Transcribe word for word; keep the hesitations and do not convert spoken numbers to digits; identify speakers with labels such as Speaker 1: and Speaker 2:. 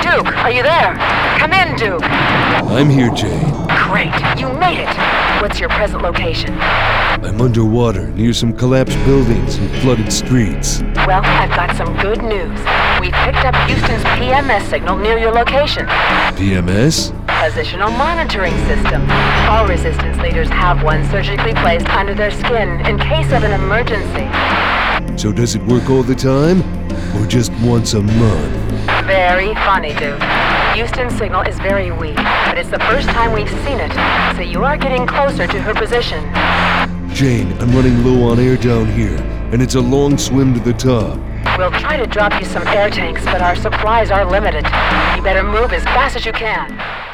Speaker 1: Duke, are you there? Come in, Duke.
Speaker 2: I'm here, Jane.
Speaker 1: Great, you made it. What's your present location?
Speaker 2: I'm underwater, near some collapsed buildings and flooded streets.
Speaker 1: Well, I've got some good news. We've picked up Houston's P M S signal near your location.
Speaker 2: P M S?
Speaker 1: Positional monitoring system. All resistance leaders have one surgically placed under their skin in case of an emergency.
Speaker 2: So does it work all the time? Or just once a month?
Speaker 1: Very funny, Duke. Houston's signal is very weak, but it's the first time we've seen it, so you are getting closer to her position.
Speaker 2: Jane, I'm running low on air down here, and it's a long swim to the top.
Speaker 1: We'll try to drop you some air tanks, but our supplies are limited. You better move as fast as you can.